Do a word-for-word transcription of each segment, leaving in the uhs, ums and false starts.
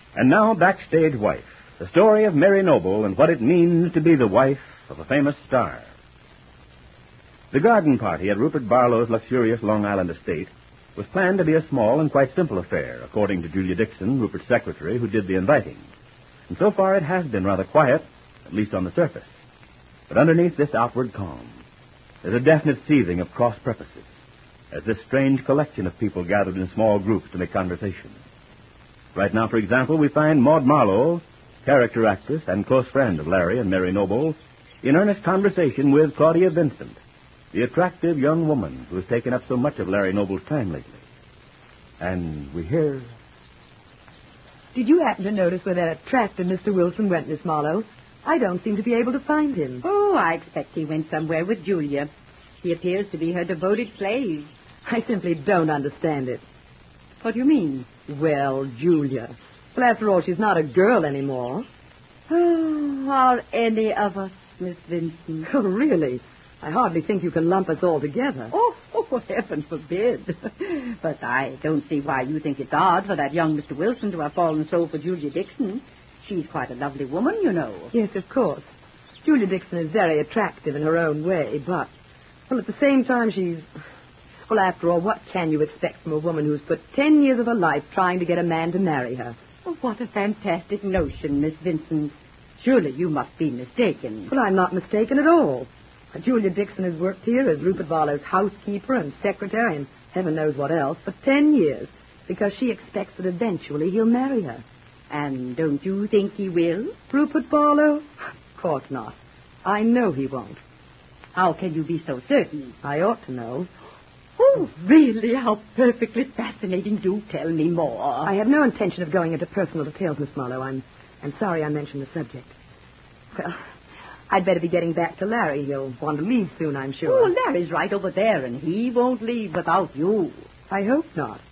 And now, Backstage Wife, the story of Mary Noble and what it means to be the wife of a famous star. The garden party at Rupert Barlow's luxurious Long Island estate was planned to be a small and quite simple affair, according to Julia Dixon, Rupert's secretary, who did the inviting. And so far it has been rather quiet, at least on the surface. But underneath this outward calm, there's a definite seething of cross purposes, as this strange collection of people gathered in small groups to make conversation. Right now, for example, we find Maud Marlowe, character actress and close friend of Larry and Mary Noble, in earnest conversation with Claudia Vincent, the attractive young woman who has taken up so much of Larry Noble's time lately. And we hear... Did you happen to notice where that attractive Mister Wilson went, Miss Marlowe? I don't seem to be able to find him. Oh, I expect he went somewhere with Julia. He appears to be her devoted slave. I simply don't understand it. What do you mean? Well, Julia. Well, after all, she's not a girl anymore. Oh, are any of us, Miss Vincent? Oh, really? I hardly think you can lump us all together. Oh, oh, heaven forbid. But I don't see why you think it's odd for that young Mister Wilson to have fallen so for Julia Dixon. She's quite a lovely woman, you know. Yes, of course. Julia Dixon is very attractive in her own way, but, well, at the same time, she's... Well, after all, what can you expect from a woman who's put ten years of her life trying to get a man to marry her? Oh, what a fantastic notion, Miss Vincent. Surely you must be mistaken. Well, I'm not mistaken at all. Julia Dixon has worked here as Rupert Barlow's housekeeper and secretary and heaven knows what else for ten years because she expects that eventually he'll marry her. And don't you think he will? Rupert Barlow? Of course not. I know he won't. How can you be so certain? I ought to know. Oh, really? How perfectly fascinating. Do tell me more. I have no intention of going into personal details, Miss Marlowe. I'm, I'm sorry I mentioned the subject. Well, I'd better be getting back to Larry. He'll want to leave soon, I'm sure. Oh, Larry's right over there, and he won't leave without you. I hope not.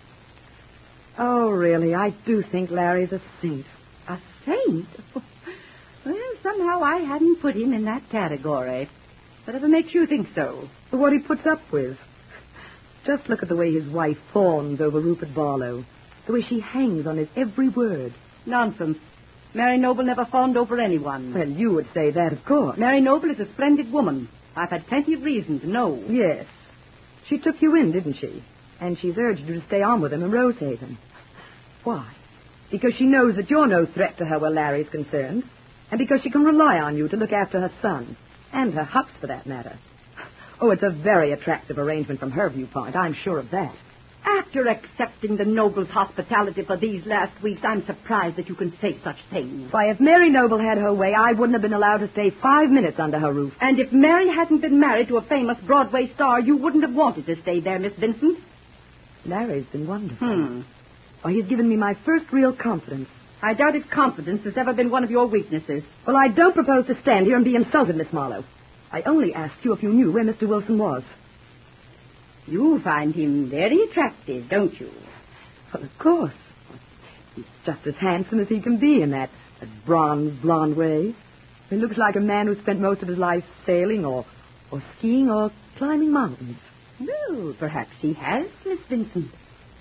Oh, really, I do think Larry's a saint. A saint? Well, somehow I hadn't put him in that category. Whatever makes you think so? For what he puts up with. Just look at the way his wife fawns over Rupert Barlow. The way she hangs on his every word. Nonsense. Mary Noble never fawned over anyone. Well, you would say that, of course. Mary Noble is a splendid woman. I've had plenty of reason to know. Yes. She took you in, didn't she? And she's urged you to stay on with him in Rosehaven. Why? Because she knows that you're no threat to her where Larry's concerned. And because she can rely on you to look after her son. And her hucks, for that matter. Oh, it's a very attractive arrangement from her viewpoint. I'm sure of that. After accepting the Noble's hospitality for these last weeks, I'm surprised that you can say such things. Why, if Mary Noble had her way, I wouldn't have been allowed to stay five minutes under her roof. And if Mary hadn't been married to a famous Broadway star, you wouldn't have wanted to stay there, Miss Vincent. Larry's been wonderful. Hmm. Why, he's given me my first real confidence. I doubt if confidence has ever been one of your weaknesses. Well, I don't propose to stand here and be insulted, Miss Marlowe. I only asked you if you knew where Mister Wilson was. You find him very attractive, don't you? Well, of course. He's just as handsome as he can be in that, that bronze blonde way. He looks like a man who spent most of his life sailing or, or skiing or climbing mountains. Well, perhaps he has, Miss Vincent.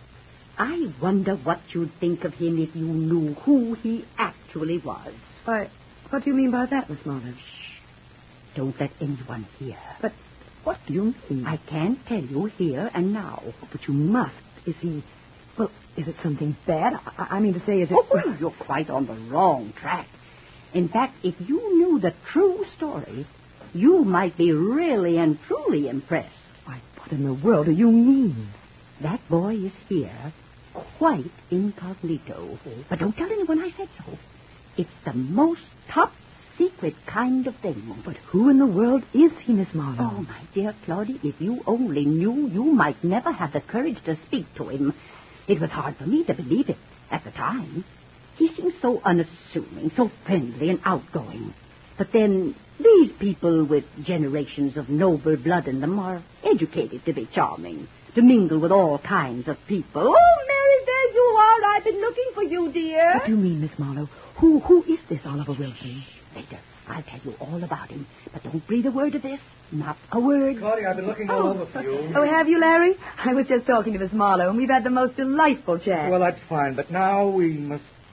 I wonder what you'd think of him if you knew who he actually was. Why, what do you mean by that, Miss Marlowe? Shh. Don't let anyone hear. But what do you mean? I can't tell you here and now. But you must. Is he... Well, is it something bad? I, I mean to say, is it... Oh, you're quite on the wrong track. In fact, if you knew the true story, you might be really and truly impressed. Why, what in the world do you mean? That boy is here quite incognito. But don't tell anyone I said so. It's the most top secret kind of thing. But who in the world is he, Miss Marlowe? Oh, my dear Claudia, if you only knew, you might never have the courage to speak to him. It was hard for me to believe it at the time. He seemed so unassuming, so friendly and outgoing. But then, these people with generations of noble blood in them are educated to be charming, to mingle with all kinds of people. Oh, Mary, there you are. I've been looking for you, dear. What do you mean, Miss Marlowe? Who, who is this Oliver Wilson? Later, I'll tell you all about him. But don't breathe a word of this. Not a word. Claudia, I've been looking all over for you. Oh, have you, Larry? I was just talking to Miss Marlowe, and we've had the most delightful chat. Well, that's fine, but now we must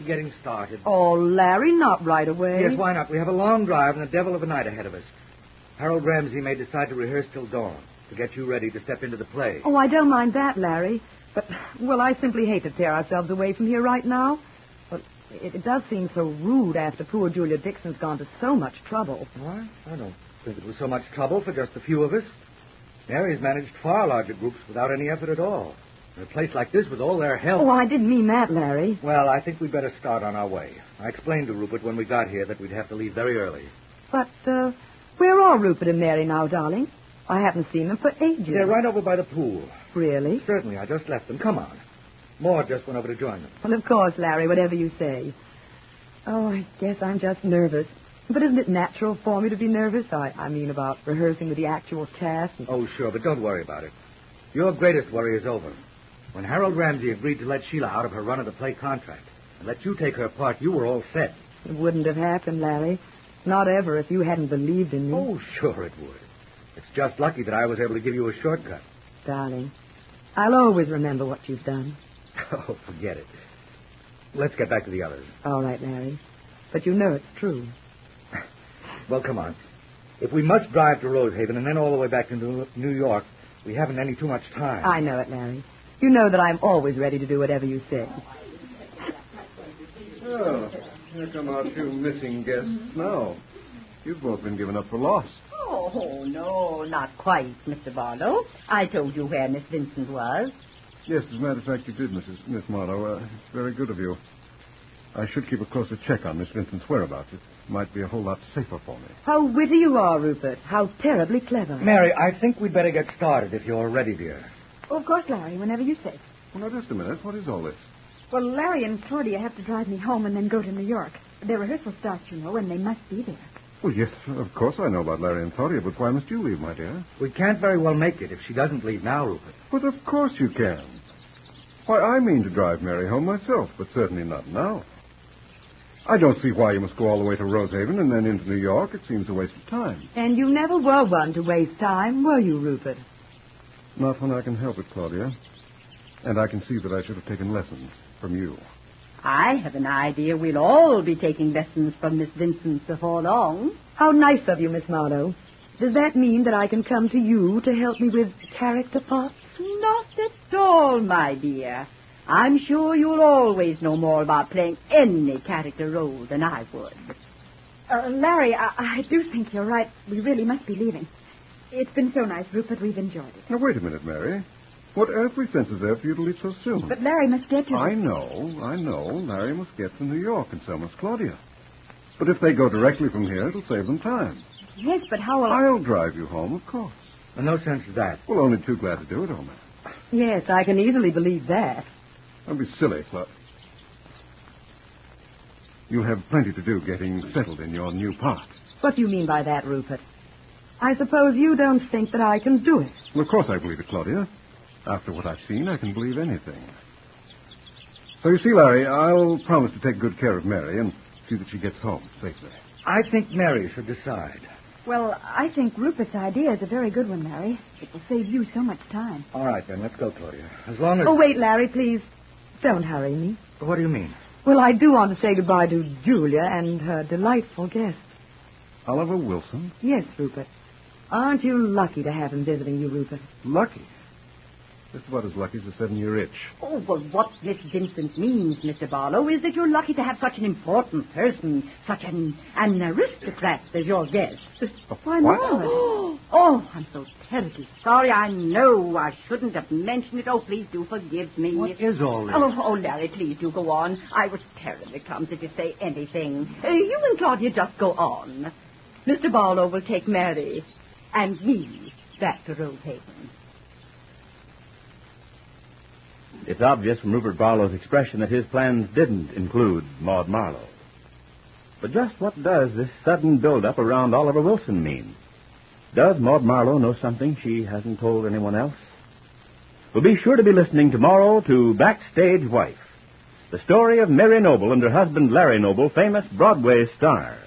be getting started. Oh, Larry, not right away. Yes, why not? We have a long drive and a devil of a night ahead of us. Harold Ramsey may decide to rehearse till dawn to get you ready to step into the play. Oh, I don't mind that, Larry. But, well, I simply hate to tear ourselves away from here right now. But it, it does seem so rude after poor Julia Dixon's gone to so much trouble. What? I don't think it was so much trouble for just a few of us. Mary's managed far larger groups without any effort at all. In a place like this with all their help. Oh, I didn't mean that, Larry. Well, I think we'd better start on our way. I explained to Rupert when we got here that we'd have to leave very early. But, uh, where are Rupert and Mary now, darling? I haven't seen them for ages. They're right over by the pool. Really? Certainly, I just left them. Come on. Maud just went over to join them. Well, of course, Larry, whatever you say. Oh, I guess I'm just nervous. But isn't it natural for me to be nervous? I, I mean, about rehearsing with the actual cast. And... Oh, sure, but don't worry about it. Your greatest worry is over. When Harold Ramsey agreed to let Sheila out of her run-of-the-play contract and let you take her part, you were all set. It wouldn't have happened, Larry. Not ever if you hadn't believed in me. Oh, sure it would. It's just lucky that I was able to give you a shortcut. Darling, I'll always remember what you've done. Oh, forget it. Let's get back to the others. All right, Larry. But you know it's true. Well, come on. If we must drive to Rosehaven and then all the way back to New York, we haven't any too much time. I know it, Larry. You know that I'm always ready to do whatever you say. Oh, here come our two missing guests now. You've both been given up for lost. Oh, no, not quite, Mister Barlow. I told you where Miss Vincent was. Yes, as a matter of fact, you did, Missus Miss Marlowe. Uh, it's very good of you. I should keep a closer check on Miss Vincent's whereabouts. It might be a whole lot safer for me. How witty you are, Rupert. How terribly clever. Mary, I think we'd better get started if you're ready, dear. Oh, of course, Larry, whenever you say. Well, now, just a minute. What is all this? Well, Larry and Claudia have to drive me home and then go to New York. Their rehearsal starts, you know, and they must be there. Well, yes, of course I know about Larry and Claudia, but why must you leave, my dear? We can't very well make it if she doesn't leave now, Rupert. But of course you can. Why, I mean to drive Mary home myself, but certainly not now. I don't see why you must go all the way to Rosehaven and then into New York. It seems a waste of time. And you never were one to waste time, were you, Rupert? Not when I can help it, Claudia. And I can see that I should have taken lessons from you. I have an idea we'll all be taking lessons from Miss Vincent before long. How nice of you, Miss Marlowe. Does that mean that I can come to you to help me with character parts? Not at all, my dear. I'm sure you'll always know more about playing any character role than I would. Uh, Larry, I, I do think you're right. We really must be leaving. It's been so nice, Rupert. We've enjoyed it. Now, wait a minute, Mary. What earthly sense is there for you to leave so soon? But Larry must get to... I know, I know. Larry must get to New York, and so must Claudia. But if they go directly from here, it'll save them time. Yes, but how will... I'll drive you home, of course. Well, no sense of that. Well, only too glad to do it, Homer. Yes, I can easily believe that. Don't be silly, Claude. You'll have plenty to do getting settled in your new part. What do you mean by that, Rupert? I suppose you don't think that I can do it. Well, of course I believe it, Claudia. After what I've seen, I can believe anything. So you see, Larry, I'll promise to take good care of Mary and see that she gets home safely. I think Mary should decide. Well, I think Rupert's idea is a very good one, Larry. It will save you so much time. All right, then, let's go, Claudia. As long as... Oh, wait, Larry, please. Don't hurry me. What do you mean? Well, I do want to say goodbye to Julia and her delightful guest. Oliver Wilson? Yes, Rupert. Aren't you lucky to have him visiting you, Rupert? Lucky? Just about as lucky as a seven-year itch. Oh, well, what Miss Vincent means, Mister Barlow, is that you're lucky to have such an important person, such an, an aristocrat as your guest. Why What? not? Oh, I'm so terribly sorry. I know I shouldn't have mentioned it. Oh, please do forgive me. What is all this? Oh, oh, Larry, please do go on. I was terribly clumsy to say anything. Uh, you and Claudia just go on. Mister Barlow will take Mary and me back to Rosehaven. It's obvious from Rupert Barlow's expression that his plans didn't include Maud Marlowe. But just what does this sudden build-up around Oliver Wilson mean? Does Maud Marlowe know something she hasn't told anyone else? Well, be sure to be listening tomorrow to Backstage Wife, the story of Mary Noble and her husband Larry Noble, famous Broadway stars.